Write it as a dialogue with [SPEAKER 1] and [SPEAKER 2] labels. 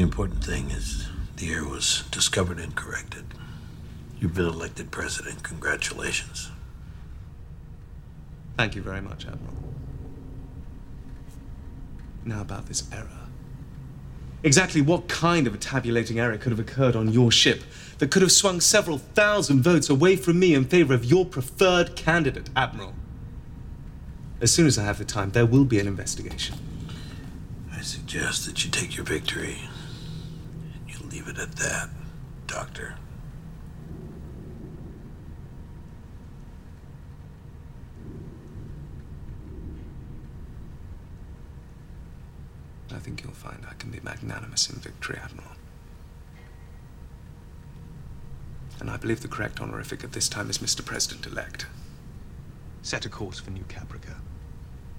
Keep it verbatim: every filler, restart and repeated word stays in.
[SPEAKER 1] important thing is the error was discovered and corrected. You've been elected president. Congratulations.
[SPEAKER 2] Thank you very much, Admiral. Now about this error. Exactly what kind of a tabulating error could have occurred on your ship that could have swung several thousand votes away from me in favor of your preferred candidate, Admiral? As soon as I have the time, there will be an investigation.
[SPEAKER 1] I suggest that you take your victory and you leave it at that, Doctor.
[SPEAKER 2] I think you'll find I can be magnanimous in victory, Admiral. And I believe the correct honorific at this time is Mister President-elect. Set a course for New Caprica.